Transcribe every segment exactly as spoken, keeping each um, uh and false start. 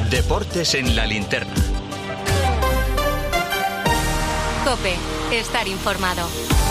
Deportes en la linterna. COPE, estar informado.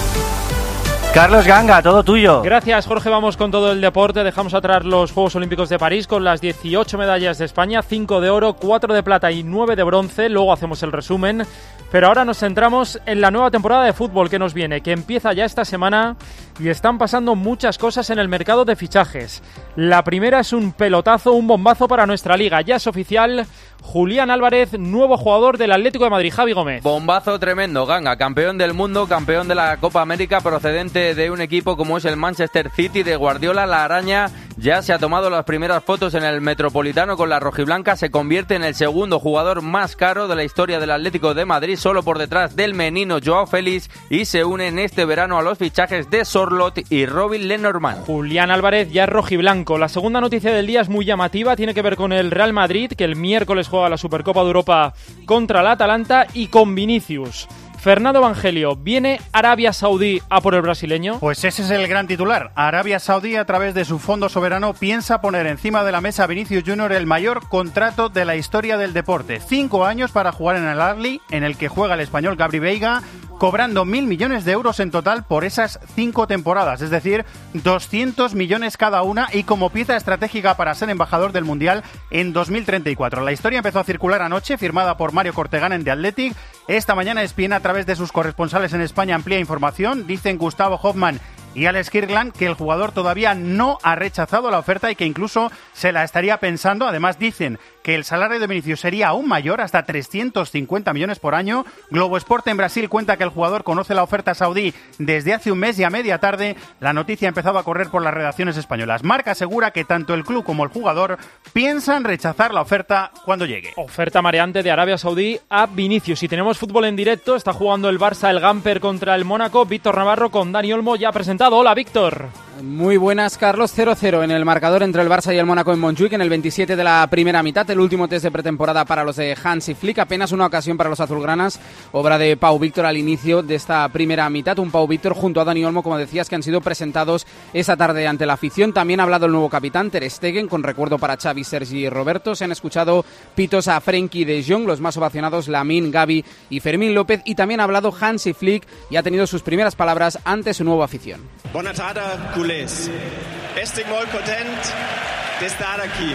Carlos Ganga, todo tuyo. Gracias, Jorge. Vamos con todo el deporte. Dejamos atrás los Juegos Olímpicos de París con las dieciocho medallas de España, cinco de oro, cuatro de plata y nueve de bronce. Luego hacemos el resumen. Pero ahora nos centramos en la nueva temporada de fútbol que nos viene, que empieza ya esta semana y están pasando muchas cosas en el mercado de fichajes. La primera es un pelotazo, un bombazo para nuestra liga. Ya es oficial, Julián Álvarez, nuevo jugador del Atlético de Madrid. Javi Gómez. Bombazo tremendo, Ganga, campeón del mundo, campeón de la Copa América, procedente de un equipo como es el Manchester City de Guardiola. La araña ya se ha tomado las primeras fotos en el Metropolitano con la rojiblanca. Se convierte en el segundo jugador más caro de la historia del Atlético de Madrid, solo por detrás del menino Joao Félix, y se une en este verano a los fichajes de Sorloth y Robin Lenormand. Julián Álvarez ya es rojiblanco. La segunda noticia del día es muy llamativa, tiene que ver con el Real Madrid, que el miércoles juega la Supercopa de Europa contra el Atalanta, y con Vinicius. Fernando Evangelio, ¿viene Arabia Saudí a por el brasileño? Pues ese es el gran titular. Arabia Saudí, a través de su fondo soberano, piensa poner encima de la mesa a Vinicius Junior el mayor contrato de la historia del deporte. Cinco años para jugar en el Al-Ahly, en el que juega el español Gabri Veiga, cobrando mil millones de euros en total por esas cinco temporadas, es decir, doscientos millones cada una, y como pieza estratégica para ser embajador del Mundial en dos mil treinta y cuatro. La historia empezó a circular anoche, firmada por Mario Cortegana en The Athletic. Esta mañana E S P N, a través de sus corresponsales en España, amplía información. Dicen Gustavo Hoffmann y Alex Kirkland que el jugador todavía no ha rechazado la oferta y que incluso se la estaría pensando. Además, dicen que el salario de Vinicius sería aún mayor, hasta trescientos cincuenta millones por año. Globo Esporte en Brasil cuenta que el jugador conoce la oferta saudí desde hace un mes, y a media tarde la noticia ha empezado a correr por las redacciones españolas. Marca asegura que tanto el club como el jugador piensan rechazar la oferta cuando llegue. Oferta mareante de Arabia Saudí a Vinicius. Si tenemos fútbol en directo, está jugando el Barça, el Gamper, contra el Mónaco. Víctor Navarro con Dani Olmo ya presentado. Hola, Víctor. Muy buenas, Carlos. cero cero en el marcador entre el Barça y el Mónaco en Montjuic en el veintisiete de la primera mitad. El último test de pretemporada para los de Hansi Flick. Apenas una ocasión para los azulgranas. Obra de Pau Víctor al inicio de esta primera mitad. Un Pau Víctor junto a Dani Olmo, como decías, que han sido presentados esa tarde ante la afición. También ha hablado el nuevo capitán, Ter Stegen, con recuerdo para Xavi, Sergi y Roberto. Se han escuchado pitos a Frenkie de Jong, los más ovacionados Lamine, Gavi y Fermín López. Y también ha hablado Hansi Flick y ha tenido sus primeras palabras ante su nueva afición. Bona tarda, culés. Estic molt content d'estar aquí.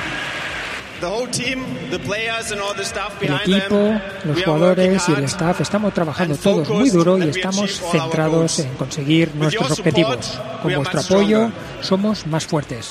El equipo, los jugadores y el staff estamos trabajando todos muy duro y estamos centrados en conseguir nuestros objetivos. Con vuestro apoyo somos más fuertes.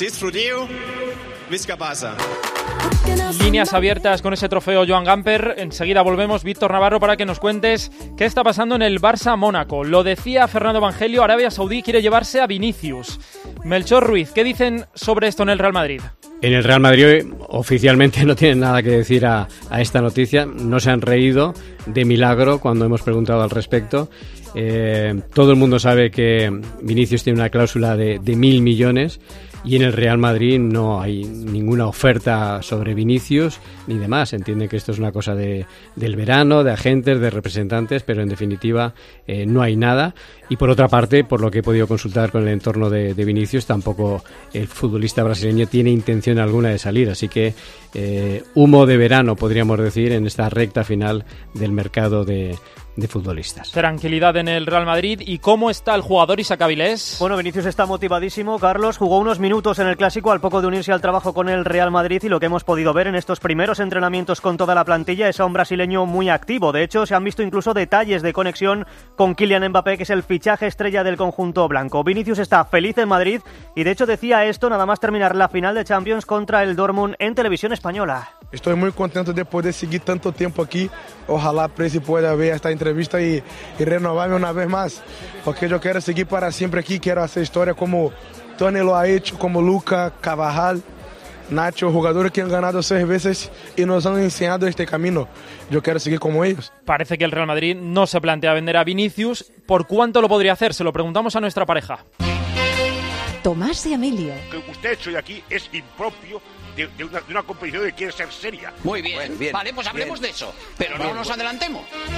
Líneas abiertas con ese trofeo Joan Gamper. Enseguida volvemos, Víctor Navarro, para que nos cuentes qué está pasando en el Barça-Mónaco. Lo decía Fernando Evangelio, Arabia Saudí quiere llevarse a Vinicius. Melchor Ruiz, ¿qué dicen sobre esto en el Real Madrid? En el Real Madrid oficialmente no tienen nada que decir a, a esta noticia. No se han reído de milagro cuando hemos preguntado al respecto. Eh, todo el mundo sabe que Vinicius tiene una cláusula de, de mil millones. Y en el Real Madrid no hay ninguna oferta sobre Vinicius ni demás. Entienden que esto es una cosa de, del verano, de agentes, de representantes, pero en definitiva eh, no hay nada. Y por otra parte, por lo que he podido consultar con el entorno de, de Vinicius, tampoco el futbolista brasileño tiene intención alguna de salir. Así que eh, humo de verano, podríamos decir, en esta recta final del mercado de de futbolistas. Tranquilidad en el Real Madrid. ¿Y cómo está el jugador Isaac Avilés? Bueno, Vinicius está motivadísimo, Carlos. Jugó unos minutos en el Clásico al poco de unirse al trabajo con el Real Madrid, y lo que hemos podido ver en estos primeros entrenamientos con toda la plantilla es a un brasileño muy activo. De hecho, se han visto incluso detalles de conexión con Kylian Mbappé, que es el fichaje estrella del conjunto blanco. Vinicius está feliz en Madrid y de hecho decía esto nada más terminar la final de Champions contra el Dortmund en televisión española. Estoy muy contento de poder seguir tanto tiempo aquí. Ojalá Presi pueda ver esta entrevista y, y renovarme una vez más, porque yo quiero seguir para siempre aquí. Quiero hacer historia como Tony lo ha hecho, como Luca, Carvajal, Nacho, jugadores que han ganado seis veces y nos han enseñado este camino. Yo quiero seguir como ellos. Parece que el Real Madrid no se plantea vender a Vinicius. ¿Por cuánto lo podría hacer? Se lo preguntamos a nuestra pareja. Tomás y Emilio. Lo que usted ha hecho hoy aquí es impropio de, de, una, de una competición que quiere ser seria. Muy bien, bueno, bien vale, pues hablemos bien de eso, pero bien, no nos bueno. adelantemos.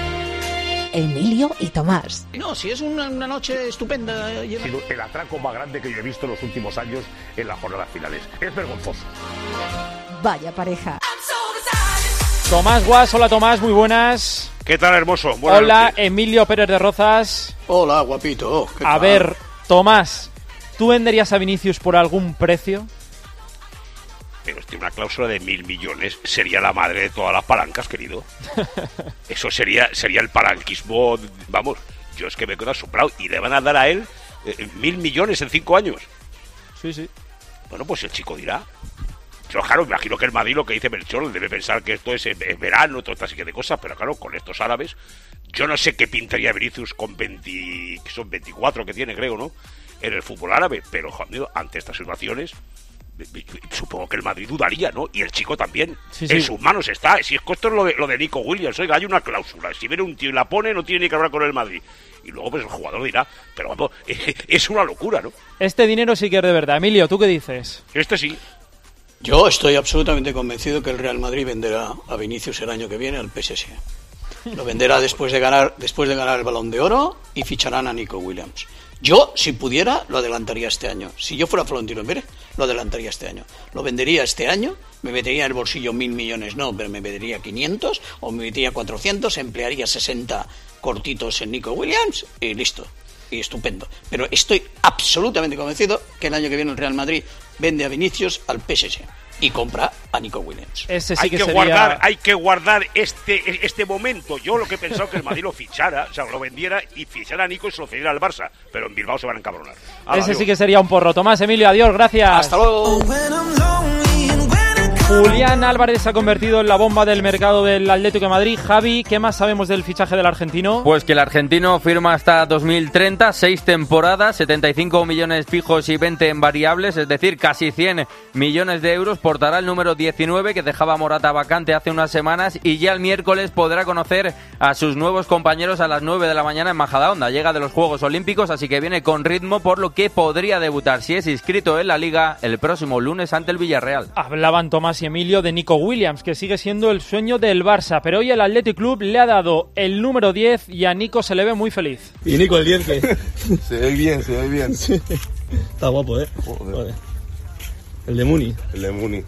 Emilio y Tomás. No, si es una, una noche estupenda. Ha sido el atraco más grande que yo he visto en los últimos años en las jornadas finales. Es vergonzoso. Vaya pareja. Tomás Guas, hola Tomás, muy buenas. ¿Qué tal, hermoso? Buenas Hola, noches. Emilio Pérez de Rozas. Hola, guapito. ¿Qué A tal? ver, Tomás, ¿tú venderías a Vinicius por algún precio? Pero este, una cláusula de mil millones sería la madre de todas las palancas, querido. Eso sería sería el palanquismo, vamos, yo es que me quedo asombrado. Y le van a dar a él eh, mil millones en cinco años. Sí, sí. Bueno, pues el chico dirá. Yo, claro, imagino que el Madrid, lo que dice Melchor, debe pensar que esto es, es verano, toda esta serie de cosas, pero claro, con estos árabes, yo no sé qué pintaría Vinicius con veinte, que son veinticuatro que tiene, creo, ¿no?, en el fútbol árabe, pero, joder, ante estas situaciones, supongo que el Madrid dudaría, ¿no? Y el chico también. Sí, en sí. sus manos está. Si es que esto es lo de, lo de Nico Williams, oiga, hay una cláusula. Si viene un tío y la pone, no tiene ni que hablar con el Madrid. Y luego, pues el jugador dirá, pero vamos, es una locura, ¿no? Este dinero sí que es de verdad. Emilio, ¿tú qué dices? Este sí. Yo estoy absolutamente convencido que el Real Madrid venderá a Vinicius el año que viene al P S G. Lo venderá después de ganar después de ganar el Balón de Oro y ficharán a Nico Williams. Yo, si pudiera, lo adelantaría este año. Si yo fuera Florentino Pérez, lo adelantaría este año. Lo vendería este año, me metería en el bolsillo mil millones, no, pero me metería quinientos o me metería cuatrocientos, emplearía sesenta cortitos en Nico Williams y listo. Y estupendo. Pero estoy absolutamente convencido que el año que viene el Real Madrid vende a Vinicius al P S G y compra a Nico Williams. Ese sí hay que, que sería... guardar, hay que guardar este este momento. Yo lo que he pensado que el Madrid lo fichara, o sea, lo vendiera y fichara a Nico y se lo cediera al Barça, pero en Bilbao se van a encabronar. Hala, Ese adiós. sí que sería un porro. Tomás, Emilio, adiós, gracias. Hasta luego. Julián Álvarez se ha convertido en la bomba del mercado del Atlético de Madrid. Javi, ¿qué más sabemos del fichaje del argentino? Pues que el argentino firma hasta dos mil treinta, seis temporadas, setenta y cinco millones fijos y veinte en variables, es decir, casi cien millones de euros. Portará el número diecinueve que dejaba Morata vacante hace unas semanas y ya el miércoles podrá conocer a sus nuevos compañeros a las nueve de la mañana en Majadahonda. Llega de los Juegos Olímpicos, así que viene con ritmo, por lo que podría debutar, si es inscrito en la Liga, el próximo lunes ante el Villarreal. Hablaban Tomás y Emilio de Nico Williams, que sigue siendo el sueño del Barça, pero hoy el Athletic Club le ha dado el número diez y a Nico se le ve muy feliz. ¿Y Nico el diez qué? Se ve bien, se ve bien. Sí. Está guapo, ¿eh? Joder. El de Muni. El de Muni.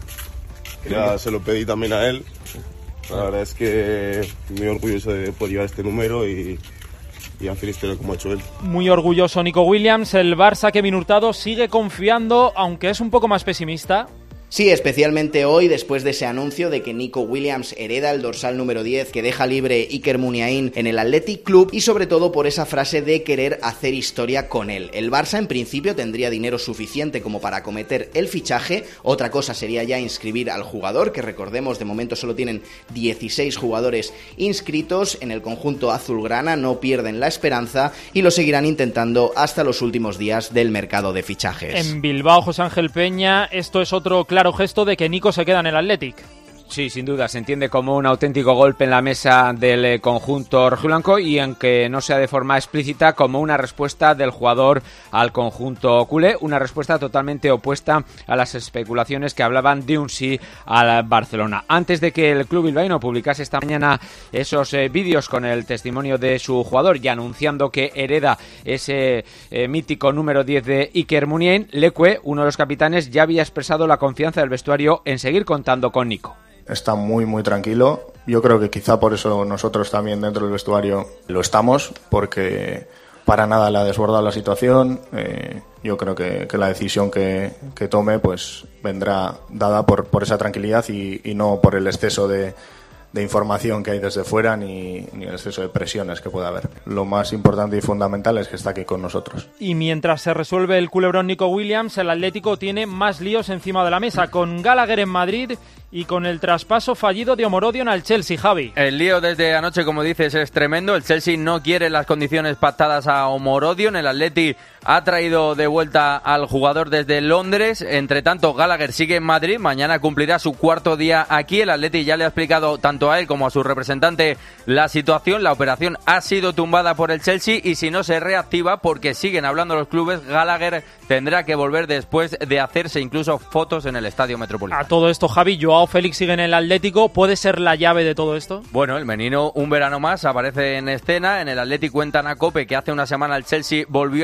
Ya se lo pedí también a él. La verdad es que muy orgulloso de poder llevar este número y, y a feliz tener como ha hecho él. Muy orgulloso Nico Williams. El Barça, Kevin Hurtado, sigue confiando, aunque es un poco más pesimista. Sí, especialmente hoy, después de ese anuncio de que Nico Williams hereda el dorsal número diez que deja libre Iker Muniain en el Athletic Club y sobre todo por esa frase de querer hacer historia con él. El Barça en principio tendría dinero suficiente como para acometer el fichaje, otra cosa sería ya inscribir al jugador, que recordemos de momento solo tienen dieciséis jugadores inscritos. En el conjunto azulgrana no pierden la esperanza y lo seguirán intentando hasta los últimos días del mercado de fichajes. En Bilbao, José Ángel Peña, esto es otro claro Claro gesto de que Nico se queda en el Athletic. Sí, sin duda, se entiende como un auténtico golpe en la mesa del conjunto rojiblanco y aunque no sea de forma explícita, como una respuesta del jugador al conjunto culé, una respuesta totalmente opuesta a las especulaciones que hablaban de un sí al Barcelona. Antes de que el club bilbaíno publicase esta mañana esos eh, vídeos con el testimonio de su jugador y anunciando que hereda ese eh, mítico número diez de Iker Muniain, Leque, uno de los capitanes, ya había expresado la confianza del vestuario en seguir contando con Nico. Está muy muy tranquilo. Yo creo que quizá por eso nosotros también dentro del vestuario lo estamos, porque para nada le ha desbordado la situación. Eh, yo creo que, que la decisión que, que tome pues vendrá dada por, por esa tranquilidad y, y no por el exceso de, de información que hay desde fuera ni, ni el exceso de presiones que pueda haber. Lo más importante y fundamental es que está aquí con nosotros. Y mientras se resuelve el culebrón Nico Williams, el Atlético tiene más líos encima de la mesa, con Gallagher en Madrid y con el traspaso fallido de Omorodion al Chelsea, Javi. El lío desde anoche, como dices, es tremendo. El Chelsea no quiere las condiciones pactadas a Omorodion. El Atleti ha traído de vuelta al jugador desde Londres. Entre tanto, Gallagher sigue en Madrid. Mañana cumplirá su cuarto día aquí. El Atleti ya le ha explicado tanto a él como a su representante la situación. La operación ha sido tumbada por el Chelsea y si no se reactiva, porque siguen hablando los clubes, Gallagher tendrá que volver después de hacerse incluso fotos en el Estadio Metropolitano. A todo esto, Javi, Joao Félix sigue en el Atlético. ¿Puede ser la llave de todo esto? Bueno, el menino un verano más aparece en escena. En el Atleti cuentan a COPE que hace una semana el Chelsea volvió a interesar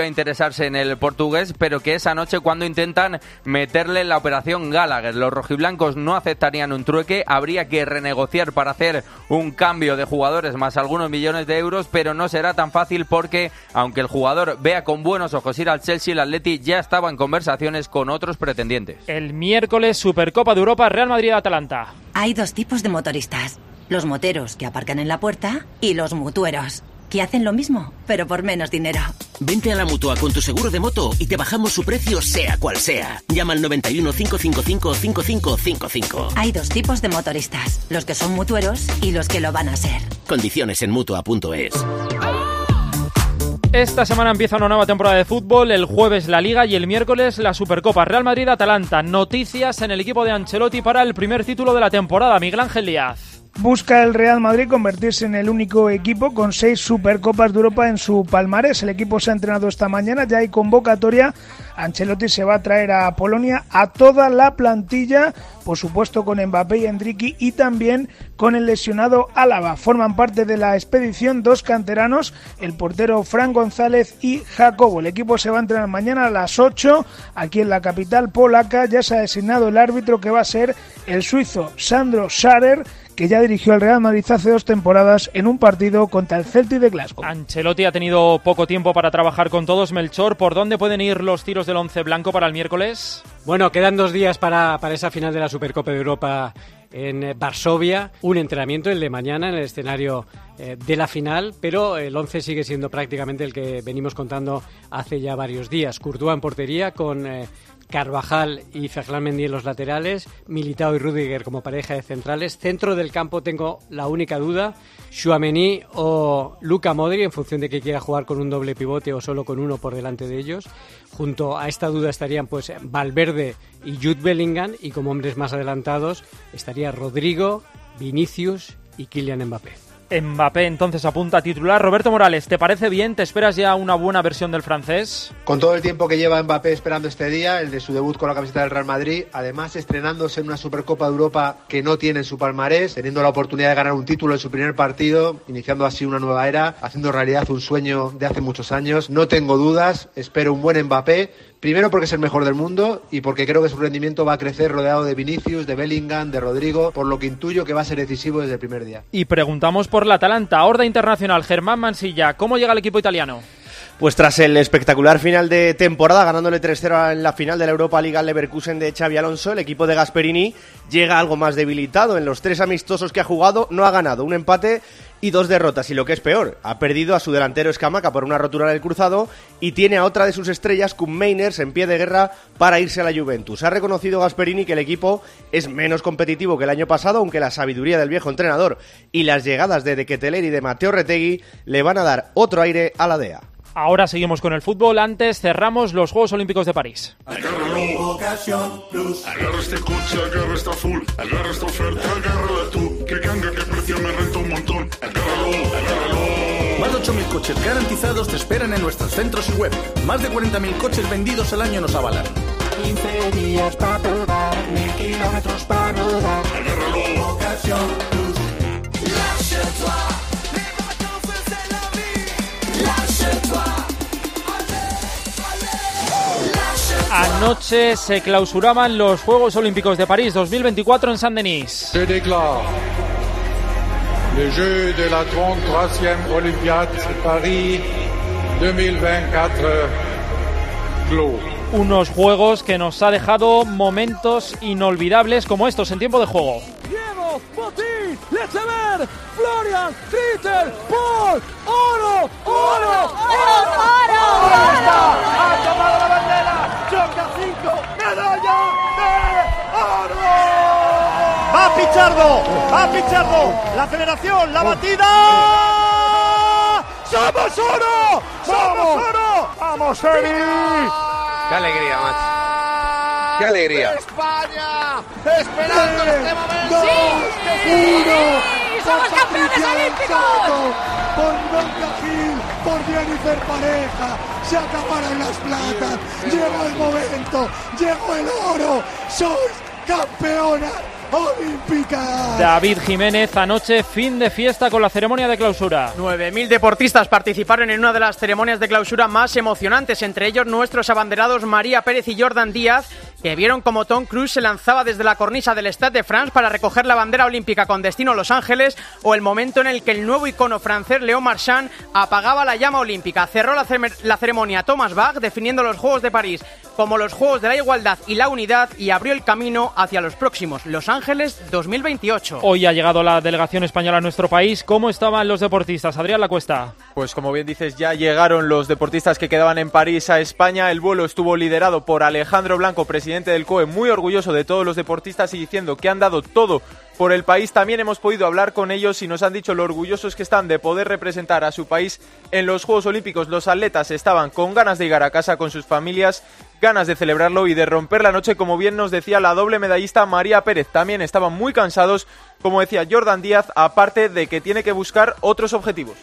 interesarse en el portugués, pero que esa noche cuando intentan meterle en la operación Gallagher. Los rojiblancos no aceptarían un trueque, habría que renegociar para hacer un cambio de jugadores más algunos millones de euros, pero no será tan fácil porque, aunque el jugador vea con buenos ojos ir al Chelsea, el Atleti ya estaba en conversaciones con otros pretendientes. El miércoles, Supercopa de Europa, Real Madrid-Atalanta. Hay dos tipos de motoristas, los moteros que aparcan en la puerta y los mutueros, que hacen lo mismo, pero por menos dinero. Vente a la Mutua con tu seguro de moto y te bajamos su precio sea cual sea. Llama al noventa y uno, cinco cinco cinco, cinco cinco cinco cinco. Hay dos tipos de motoristas, los que son mutueros y los que lo van a ser. Condiciones en Mutua punto es. Esta semana empieza una nueva temporada de fútbol, el jueves la Liga y el miércoles la Supercopa. Real Madrid-Atalanta, noticias en el equipo de Ancelotti para el primer título de la temporada. Miguel Ángel Díaz. Busca el Real Madrid convertirse en el único equipo con seis Supercopas de Europa en su palmarés. El equipo se ha entrenado esta mañana, ya hay convocatoria. Ancelotti se va a traer a Polonia a toda la plantilla, por supuesto con Mbappé y Endricky y también con el lesionado Álava. Forman parte de la expedición dos canteranos, el portero Fran González y Jacobo. El equipo se va a entrenar mañana a las ocho aquí en la capital polaca. Ya se ha designado el árbitro, que va a ser el suizo Sandro Scharer, que ya dirigió al Real Madrid hace dos temporadas en un partido contra el Celtic de Glasgow. Ancelotti ha tenido poco tiempo para trabajar con todos. Melchor, ¿por dónde pueden ir los tiros del once blanco para el miércoles? Bueno, quedan dos días para, para esa final de la Supercopa de Europa en Varsovia. Un entrenamiento, el de mañana, en el escenario eh, de la final, pero el once sigue siendo prácticamente el que venimos contando hace ya varios días. Courtois en portería con Eh, Carvajal y Ferland Mendy en los laterales, Militao y Rüdiger como pareja de centrales. Centro del campo tengo la única duda, Tchouaméni o Luka Modric, en función de que quiera jugar con un doble pivote o solo con uno por delante de ellos. Junto a esta duda estarían pues Valverde y Jude Bellingham, y como hombres más adelantados estaría Rodrigo, Vinicius y Kylian Mbappé. Mbappé entonces apunta a titular. Roberto Morales, ¿te parece bien? ¿Te esperas ya una buena versión del francés? Con todo el tiempo que lleva Mbappé esperando este día, el de su debut con la camiseta del Real Madrid, además estrenándose en una Supercopa de Europa que no tiene en su palmarés, teniendo la oportunidad de ganar un título en su primer partido, iniciando así una nueva era, haciendo realidad un sueño de hace muchos años. No tengo dudas, espero un buen Mbappé. Primero porque es el mejor del mundo y porque creo que su rendimiento va a crecer rodeado de Vinicius, de Bellingham, de Rodrigo, por lo que intuyo que va a ser decisivo desde el primer día. Y preguntamos por la Atalanta, Horda Internacional, Germán Mansilla, ¿cómo llega el equipo italiano? Pues tras el espectacular final de temporada, ganándole tres cero en la final de la Europa League al Leverkusen de Xabi Alonso, el equipo de Gasperini llega algo más debilitado. En los tres amistosos que ha jugado no ha ganado, un empate y dos derrotas, y lo que es peor, ha perdido a su delantero Scamacca por una rotura del cruzado y tiene a otra de sus estrellas, Koen Meiners, en pie de guerra para irse a la Juventus. Ha reconocido Gasperini que el equipo es menos competitivo que el año pasado, aunque la sabiduría del viejo entrenador y las llegadas de De Ketelaere y de Matteo Retegui le van a dar otro aire a la D E A. Ahora seguimos con el fútbol. Antes cerramos los Juegos Olímpicos de París. Agárralo, Ocasión Plus. Agarra este coche, agarra esta full. Agarra esta oferta, agárrala tú. Que ganga, que precio me renta un montón. Agárralo, agárralo. Más de ocho mil coches garantizados te esperan en nuestros centros y web. Más de cuarenta mil coches vendidos al año nos avalan. quince días para probar, mil kilómetros para rodar. Agárralo, Ocasión Plus. Lâche-toi. Anoche se clausuraban los Juegos Olímpicos de París dos mil veinticuatro en Saint-Denis. Se déclare les Jeux de la trente-troisième Olympiade de Paris dos mil veinticuatro clos. Unos Juegos que nos ha dejado momentos inolvidables como estos en tiempo de juego. Diego, Botín, Lechever, Florian, Tritter, Paul, oro, oro, oro, oro, ha tomado la bandera, choca cinco, medalla de oro. Va Pichardo, va Pichardo, la aceleración, la batida. ¡Somos oro! ¡Somos oro! ¡Vamos, Eri! ¡Qué alegría, macho! ¡Qué alegría! ¡España! ¡Esperando este momento! ¡Sí! ¡Uno! ¡Somos campeones olímpicos! Por Blanca Gil, por Jennifer Pareja, se acabaron las platas, llegó el momento, llegó el oro, sois campeonas Olímpica. David Jiménez, anoche fin de fiesta con la ceremonia de clausura. nueve mil deportistas participaron en una de las ceremonias de clausura más emocionantes, entre ellos nuestros abanderados María Pérez y Jordan Díaz, que vieron como Tom Cruise se lanzaba desde la cornisa del Stade de France para recoger la bandera olímpica con destino a Los Ángeles, o el momento en el que el nuevo icono francés Léon Marchand apagaba la llama olímpica. Cerró la, ce- la ceremonia Thomas Bach, definiendo los Juegos de París como los Juegos de la Igualdad y la Unidad, y abrió el camino hacia los próximos Los Ángeles dos mil veintiocho. Hoy ha llegado la delegación española a nuestro país. ¿Cómo estaban los deportistas? Adrián Lacuesta. Pues como bien dices, ya llegaron los deportistas que quedaban en París a España. El vuelo estuvo liderado por Alejandro Blanco, presidente del C O E, muy orgulloso de todos los deportistas y diciendo que han dado todo por el país. También hemos podido hablar con ellos y nos han dicho lo orgullosos que están de poder representar a su país en los Juegos Olímpicos. Los atletas estaban con ganas de llegar a casa con sus familias, ganas de celebrarlo y de romper la noche, como bien nos decía la doble medallista María Pérez. También estaban muy cansados, como decía Jordan Díaz, aparte de que tiene que buscar otros objetivos.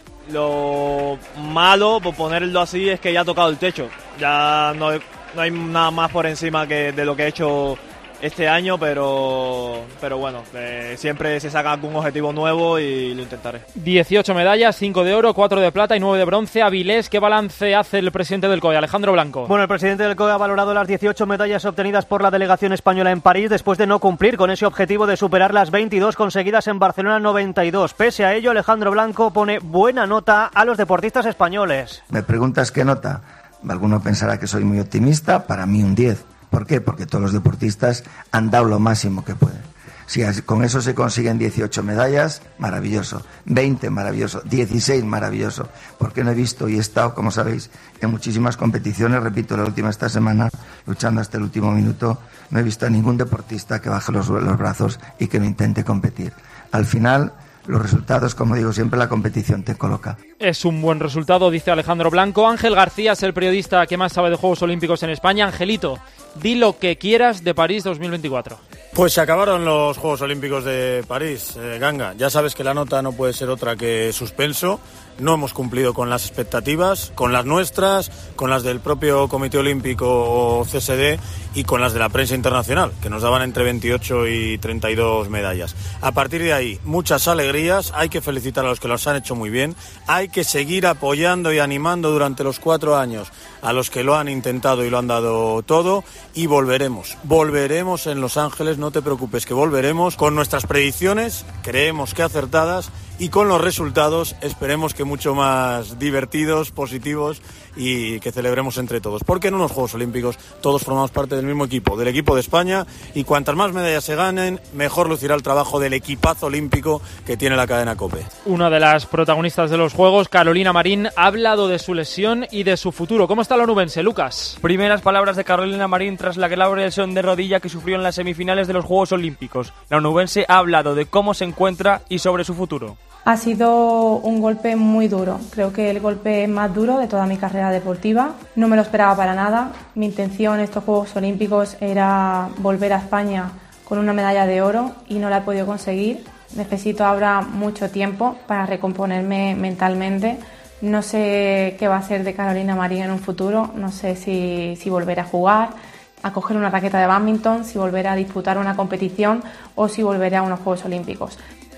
Lo malo, por ponerlo así, es que ya ha tocado el techo. Ya no, no hay nada más por encima que de lo que he hecho este año, pero pero bueno, eh, siempre se saca algún objetivo nuevo y lo intentaré. dieciocho medallas, cinco de oro, cuatro de plata y nueve de bronce. Avilés, ¿qué balance hace el presidente del C O E, Alejandro Blanco? Bueno, el presidente del C O E ha valorado las dieciocho medallas obtenidas por la delegación española en París después de no cumplir con ese objetivo de superar las veintidós conseguidas en Barcelona noventa y dos. Pese a ello, Alejandro Blanco pone buena nota a los deportistas españoles. ¿Me preguntas qué nota? Alguno pensará que soy muy optimista, para mí un diez. ¿Por qué? Porque todos los deportistas han dado lo máximo que pueden. Si con eso se consiguen dieciocho medallas, maravilloso. veinte, maravilloso. dieciséis, maravilloso. Porque no he visto y he estado, como sabéis, en muchísimas competiciones, repito, la última esta semana, luchando hasta el último minuto, no he visto a ningún deportista que baje los, los brazos y que no intente competir. Al final, los resultados, como digo siempre, la competición te coloca. Es un buen resultado, dice Alejandro Blanco. Ángel García es el periodista que más sabe de Juegos Olímpicos en España. Angelito, di lo que quieras de París dos mil veinticuatro. Pues se acabaron los Juegos Olímpicos de París, eh, Ganga. Ya sabes que la nota no puede ser otra que suspenso. No hemos cumplido con las expectativas, con las nuestras, con las del propio Comité Olímpico o C S D y con las de la prensa internacional, que nos daban entre veintiocho y treinta y dos medallas. A partir de ahí, muchas alegrías, hay que felicitar a los que los han hecho muy bien, hay que seguir apoyando y animando durante los cuatro años a los que lo han intentado y lo han dado todo, y volveremos, volveremos en Los Ángeles, no te preocupes que volveremos con nuestras predicciones, creemos que acertadas, y con los resultados esperemos que mucho más divertidos, positivos, y que celebremos entre todos, porque en unos Juegos Olímpicos todos formamos parte del mismo equipo, del equipo de España, y cuantas más medallas se ganen, mejor lucirá el trabajo del equipazo olímpico que tiene la cadena COPE. Una de las protagonistas de los Juegos, Carolina Marín, ha hablado de su lesión y de su futuro. ¿Cómo está la onubense, Lucas? Primeras palabras de Carolina Marín tras la grave lesión de rodilla que sufrió en las semifinales de los Juegos Olímpicos. La onubense ha hablado de cómo se encuentra y sobre su futuro. Ha sido un golpe muy duro, creo que el golpe más duro de toda mi carrera deportiva. No me lo esperaba para nada. Mi intención en estos Juegos Olímpicos era volver a España con una medalla de oro y no la he podido conseguir. Necesito ahora mucho tiempo para recomponerme mentalmente. No sé qué va a ser de Carolina Marín en un futuro, no sé si, si volveré a jugar, a coger una raqueta de bádminton, si volveré a disputar una competición o si volveré a unos Juegos Olímpicos.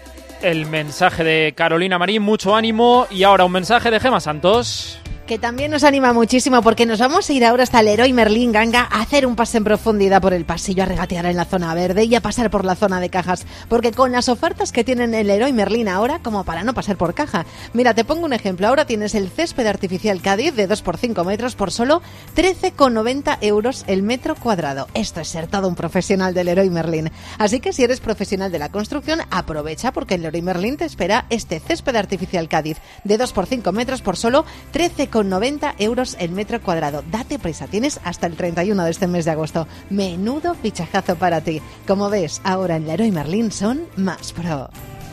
El mensaje de Carolina Marín, mucho ánimo. Y ahora un mensaje de Gemma Santos, que también nos anima muchísimo, porque nos vamos a ir ahora hasta el Leroy Merlin, Ganga, a hacer un pase en profundidad por el pasillo, a regatear en la zona verde y a pasar por la zona de cajas, porque con las ofertas que tienen el Leroy Merlin ahora, como para no pasar por caja. Mira, te pongo un ejemplo, ahora tienes el césped artificial Cádiz de dos por cinco metros por solo trece con noventa euros el metro cuadrado. Esto es ser todo un profesional del Leroy Merlin. Así que si eres profesional de la construcción, aprovecha, porque el Leroy Merlin te espera este césped artificial Cádiz de dos por cinco metros por solo trece con noventa euros el metro cuadrado. Date prisa, tienes hasta el treinta y uno de este mes de agosto. Menudo fichajazo para ti. Como ves, ahora en Leroy Merlin son más pro.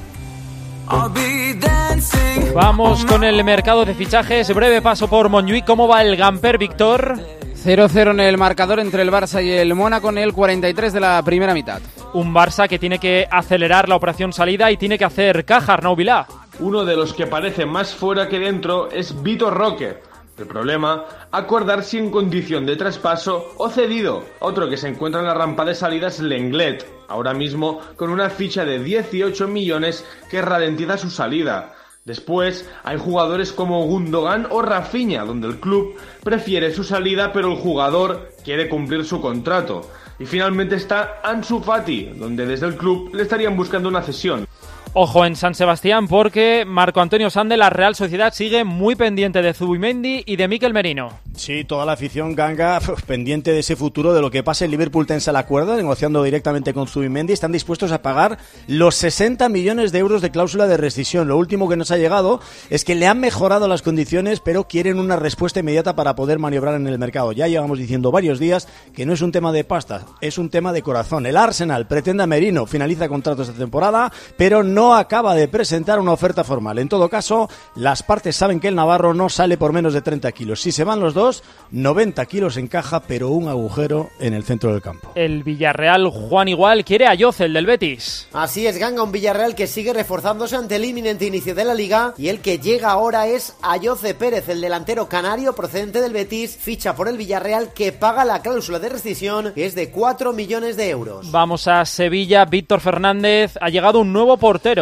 Vamos con el mercado de fichajes. Breve paso por Montjuïc. ¿Cómo va el Gamper, Víctor? cero cero en el marcador entre el Barça y el Mónaco en el cuarenta y tres de la primera mitad. Un Barça que tiene que acelerar la operación salida y tiene que hacer caja, Arnau Vilá. Uno de los que parece más fuera que dentro es Vitor Roque. El problema, acordar si en condición de traspaso o cedido. Otro que se encuentra en la rampa de salida es Lenglet, ahora mismo con una ficha de dieciocho millones que ralentiza su salida. Después hay jugadores como Gundogan o Rafinha, donde el club prefiere su salida pero el jugador quiere cumplir su contrato. Y finalmente está Ansu Fati, donde desde el club le estarían buscando una cesión. Ojo en San Sebastián porque Marco Antonio Sande, la Real Sociedad, sigue muy pendiente de Zubimendi y de Mikel Merino. Sí, toda la afición ganga uf, pendiente de ese futuro, de lo que pase. El Liverpool tensa la cuerda, negociando directamente con Zubimendi. Están dispuestos a pagar los sesenta millones de euros de cláusula de rescisión. Lo último que nos ha llegado es que le han mejorado las condiciones, pero quieren una respuesta inmediata para poder maniobrar en el mercado. Ya llevamos diciendo varios días que no es un tema de pasta, es un tema de corazón. El Arsenal pretende a Merino, finaliza contrato esta temporada, pero no No acaba de presentar una oferta formal. En todo caso, las partes saben que el navarro no sale por menos de treinta kilos. Si se van los dos, noventa kilos en caja, pero un agujero en el centro del campo. El Villarreal, Juan Igual, quiere a Yoce, el del Betis. Así es, ganga, un Villarreal que sigue reforzándose ante el inminente inicio de la Liga, y el que llega ahora es Ayoce Pérez, el delantero canario procedente del Betis, ficha por el Villarreal, que paga la cláusula de rescisión, que es de cuatro millones de euros. Vamos a Sevilla, Víctor Fernández, ha llegado un nuevo portero.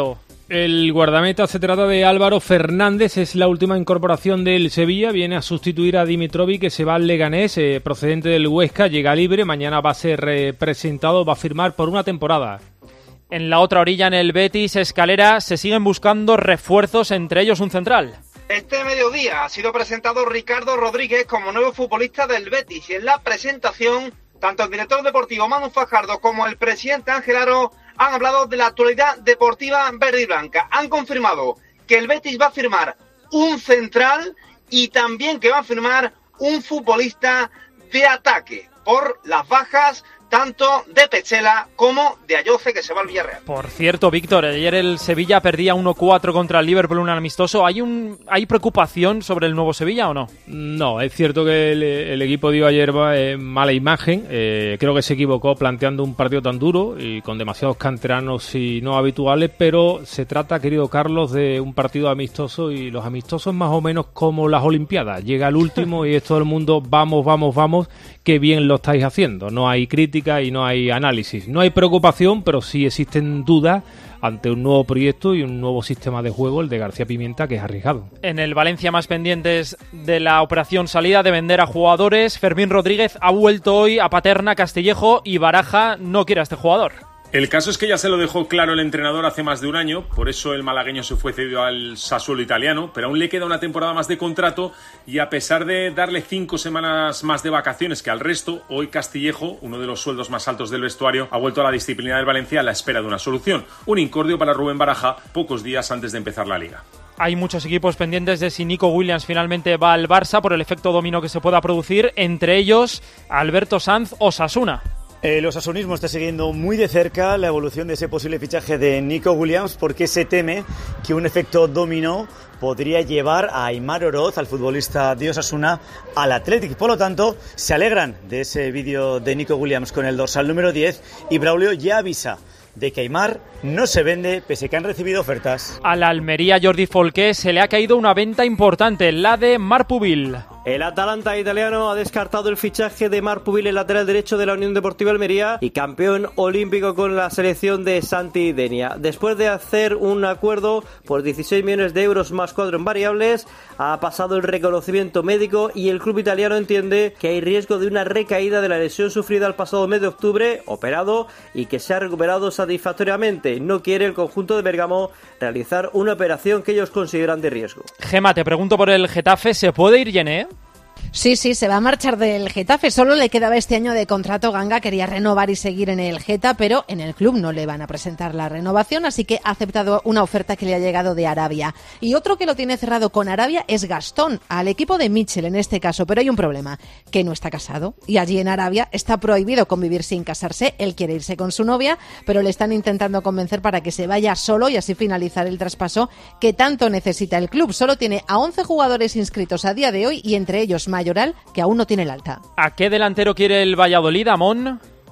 El guardameta, se trata de Álvaro Fernández, es la última incorporación del Sevilla, viene a sustituir a Dimitrovic, que se va al Leganés, eh, procedente del Huesca, llega libre, mañana va a ser eh, presentado, va a firmar por una temporada. En la otra orilla, en el Betis, Escalera, se siguen buscando refuerzos, entre ellos un central. Este mediodía ha sido presentado Ricardo Rodríguez como nuevo futbolista del Betis, y en la presentación, tanto el director deportivo Manu Fajardo como el presidente Ángel Aro han hablado de la actualidad deportiva verde y blanca. Han confirmado que el Betis va a firmar un central y también que va a firmar un futbolista de ataque por las bajas tanto de Petzela como de Ayoce, que se va al Villarreal. Por cierto, Víctor, ayer el Sevilla perdía uno cuatro contra el Liverpool, un amistoso. ¿Hay un hay preocupación sobre el nuevo Sevilla o no? No, es cierto que el, el equipo dio ayer eh, mala imagen. Eh, creo que se equivocó planteando un partido tan duro y con demasiados canteranos y no habituales, pero se trata, querido Carlos, de un partido amistoso, y los amistosos más o menos como las Olimpiadas. Llega el último y es todo el mundo, vamos, vamos, vamos, qué bien lo estáis haciendo. No hay crítica y no hay análisis. No hay preocupación, pero sí existen dudas ante un nuevo proyecto y un nuevo sistema de juego, el de García Pimienta, que es arriesgado. En el Valencia, más pendientes de la operación salida, de vender a jugadores. Fermín Rodríguez ha vuelto hoy a Paterna, Castillejo, y Baraja no quiere a este jugador. El caso es que ya se lo dejó claro el entrenador hace más de un año, por eso el malagueño se fue cedido al Sassuolo italiano, pero aún le queda una temporada más de contrato, y a pesar de darle cinco semanas más de vacaciones que al resto, hoy Castillejo, uno de los sueldos más altos del vestuario, ha vuelto a la disciplina del Valencia a la espera de una solución. Un incordio para Rubén Baraja pocos días antes de empezar la Liga. Hay muchos equipos pendientes de si Nico Williams finalmente va al Barça por el efecto dominó que se pueda producir, entre ellos Alberto Sanz, Osasuna. El osasunismo está siguiendo muy de cerca la evolución de ese posible fichaje de Nico Williams, porque se teme que un efecto dominó podría llevar a Aimar Oroz, al futbolista de Osasuna, al Athletic. Por lo tanto, se alegran de ese vídeo de Nico Williams con el dorsal número diez, y Braulio ya avisa de que Aimar no se vende pese que han recibido ofertas. A la Almería, Jordi Folqué, se le ha caído una venta importante, la de Marpuvil. El Atalanta italiano ha descartado el fichaje de Marpuvil, el lateral derecho de la Unión Deportiva Almería y campeón olímpico con la selección de Santi Denia. Después de hacer un acuerdo por dieciséis millones de euros más cuatro en variables, ha pasado el reconocimiento médico y el club italiano entiende que hay riesgo de una recaída de la lesión sufrida el pasado mes de octubre, operado y que se ha recuperado satisfactoriamente. No quiere el conjunto de Bergamo realizar una operación que ellos consideran de riesgo. Gema, te pregunto por el Getafe, ¿se puede ir Yené? Sí, sí, se va a marchar del Getafe. Solo le quedaba este año de contrato. Ganga quería renovar y seguir en el Geta, pero en el club no le van a presentar la renovación, así que ha aceptado una oferta que le ha llegado de Arabia. Y otro que lo tiene cerrado con Arabia es Gastón, al equipo de Mitchell en este caso, pero hay un problema, que no está casado. Y allí en Arabia está prohibido convivir sin casarse. Él quiere irse con su novia, pero le están intentando convencer para que se vaya solo y así finalizar el traspaso que tanto necesita el club. Solo tiene a once jugadores inscritos a día de hoy y entre ellos Mayoral, que aún no tiene el alta. ¿A qué delantero quiere el Valladolid, Amón?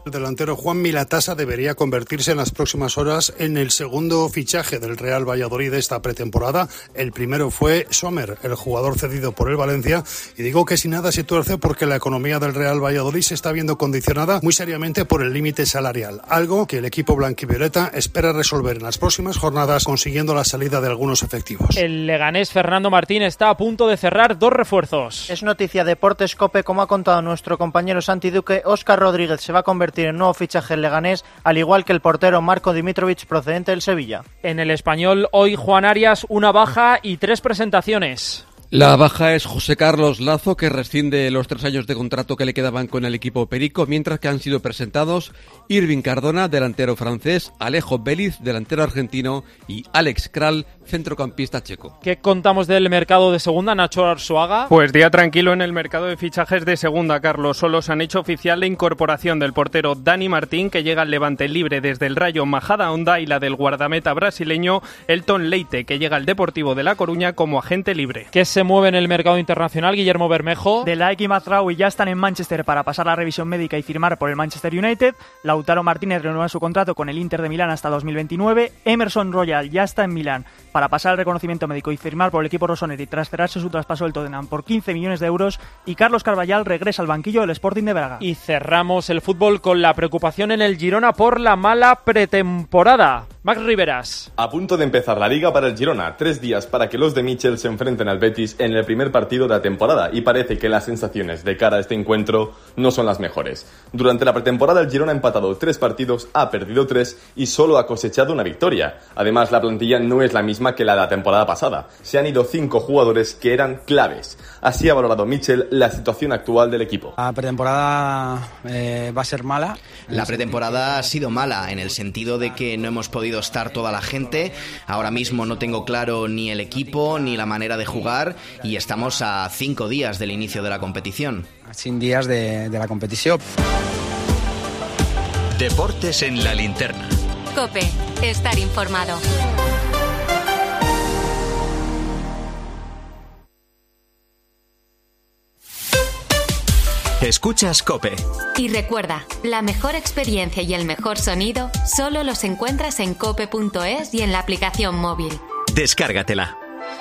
El delantero Juan Milatasa debería convertirse en las próximas horas en el segundo fichaje del Real Valladolid de esta pretemporada. El primero fue Sommer, el jugador cedido por el Valencia. Y digo que sin nada se tuerce porque la economía del Real Valladolid se está viendo condicionada muy seriamente por el límite salarial. Algo que el equipo blanquivioleta espera resolver en las próximas jornadas consiguiendo la salida de algunos efectivos. El leganés Fernando Martín está a punto de cerrar dos refuerzos. Es noticia Deportes Cope, como ha contado nuestro compañero Santi Duque. Óscar Rodríguez se va a convertir en nuevo fichaje en leganés, al igual que el portero Marco Dimitrovic, procedente del Sevilla. En el Español, hoy Juan Arias, una baja y tres presentaciones. La baja es José Carlos Lazo, que rescinde los tres años de contrato que le quedaban con el equipo perico, mientras que han sido presentados Irving Cardona, delantero francés, Alejo Béliz, delantero argentino, y Alex Kral, centrocampista checo. ¿Qué contamos del mercado de segunda, Nacho Arzuaga? Pues día tranquilo en el mercado de fichajes de segunda, Carlos. Solo se han hecho oficial la incorporación del portero Dani Martín, que llega al Levante libre desde el Rayo Majadahonda, y la del guardameta brasileño Elton Leite, que llega al Deportivo de La Coruña como agente libre. ¿Qué se mueve en el mercado internacional, Guillermo Bermejo? De la X Mazraoui ya están en Manchester para pasar la revisión médica y firmar por el Manchester United. Lautaro Martínez renueva su contrato con el Inter de Milán hasta dos mil veintinueve. Emerson Royal ya está en Milán para pasar el reconocimiento médico y firmar por el equipo rossoneri tras cerrarse su traspaso del Tottenham por quince millones de euros. Y Carlos Carvallal regresa al banquillo del Sporting de Braga. Y cerramos el fútbol con la preocupación en el Girona por la mala pretemporada. Max Riveras. A punto de empezar la Liga para el Girona, tres días para que los de Michel se enfrenten al Betis en el primer partido de la temporada, y parece que las sensaciones de cara a este encuentro no son las mejores. Durante la pretemporada el Girona ha empatado tres partidos, ha perdido tres y solo ha cosechado una victoria. Además, la plantilla no es la misma que la de la temporada pasada. Se han ido cinco jugadores que eran claves. Así ha valorado Michel la situación actual del equipo. La pretemporada eh, va a ser mala. La pretemporada ha sido mala en el sentido de que no hemos podido estar toda la gente. Ahora mismo no tengo claro ni el equipo ni la manera de jugar y estamos a cinco días del inicio de la competición. A cinco días de, de la competición. Deportes en la linterna. COPE, estar informado. Escuchas COPE. Y recuerda, la mejor experiencia y el mejor sonido solo los encuentras en cope punto es y en la aplicación móvil. Descárgatela.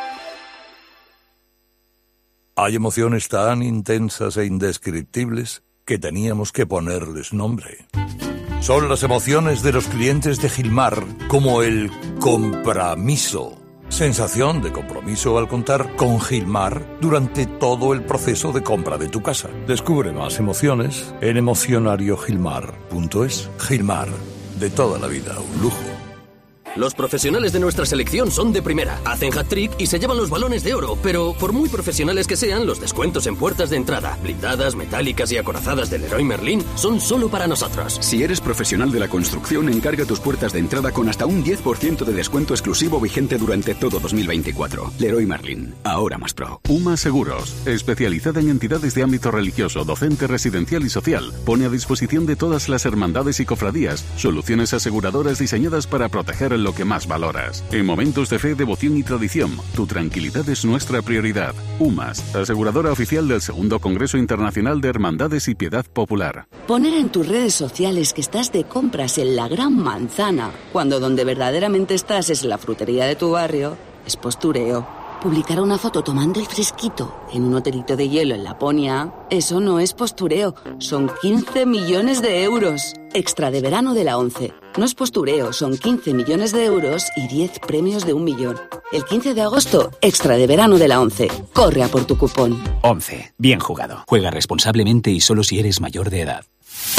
Hay emociones tan intensas e indescriptibles que teníamos que ponerles nombre. Son las emociones de los clientes de Gilmar, como el compromiso. Sensación de compromiso al contar con Gilmar durante todo el proceso de compra de tu casa. Descubre más emociones en emocionario gilmar punto es. Gilmar, de toda la vida, un lujo. Los profesionales de nuestra selección son de primera, hacen hat-trick y se llevan los balones de oro, pero por muy profesionales que sean, los descuentos en puertas de entrada, blindadas, metálicas y acorazadas del Leroy Merlin son solo para nosotros. Si eres profesional de la construcción, encarga tus puertas de entrada con hasta un diez por ciento de descuento exclusivo vigente durante todo dos mil veinticuatro. Leroy Merlin, ahora más pro. UMA Seguros, especializada en entidades de ámbito religioso, docente, residencial y social, pone a disposición de todas las hermandades y cofradías soluciones aseguradoras diseñadas para proteger el lo que más valoras. En momentos de fe, devoción y tradición, tu tranquilidad es nuestra prioridad. UMAS, aseguradora oficial del segundo Congreso Internacional de Hermandades y Piedad Popular. Poner en tus redes sociales que estás de compras en la Gran Manzana, cuando donde verdaderamente estás es en la frutería de tu barrio, es postureo. Publicar una foto tomando el fresquito en un hotelito de hielo en Laponia, eso no es postureo, son quince millones de euros. Extra de verano de la ONCE. No es postureo, son quince millones de euros y diez premios de un millón. El quince de agosto, extra de verano de la ONCE. Corre a por tu cupón. ONCE. Bien jugado. Juega responsablemente y solo si eres mayor de edad.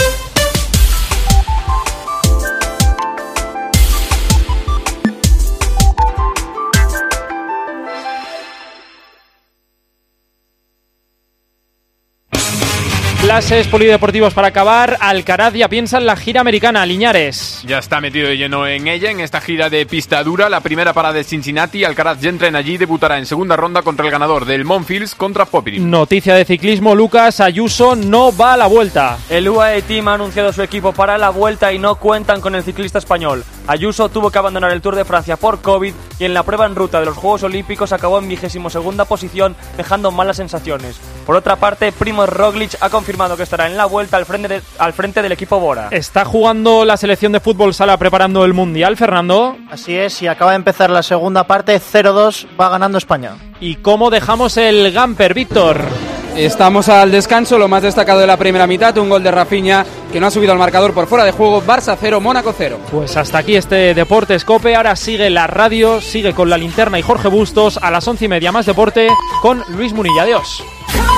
Clases polideportivos para acabar. Alcaraz ya piensa en la gira americana. Liñares. Ya está metido de lleno en ella, en esta gira de pista dura. La primera parada de Cincinnati. Alcaraz ya entra en allí y debutará en segunda ronda contra el ganador del Monfils contra Popirin. Noticia de ciclismo. Lucas Ayuso no va a la Vuelta. El U A E Team ha anunciado su equipo para la Vuelta y no cuentan con el ciclista español. Ayuso tuvo que abandonar el Tour de Francia por COVID y en la prueba en ruta de los Juegos Olímpicos acabó en vigésimo segunda posición, dejando malas sensaciones. Por otra parte, Primož Roglič ha confirmado que estará en la vuelta al frente, de, al frente del equipo Bora. ¿Está jugando la selección de fútbol sala preparando el Mundial, Fernando? Así es, y acaba de empezar la segunda parte, cero dos, va ganando España. ¿Y cómo dejamos el Gamper, Víctor? Estamos al descanso, lo más destacado de la primera mitad, un gol de Rafinha que no ha subido al marcador por fuera de juego, Barça cero, Mónaco cero. Pues hasta aquí este Deportes COPE, ahora sigue la radio, sigue con la linterna y Jorge Bustos, a las once y media más deporte con Luis Munilla, adiós.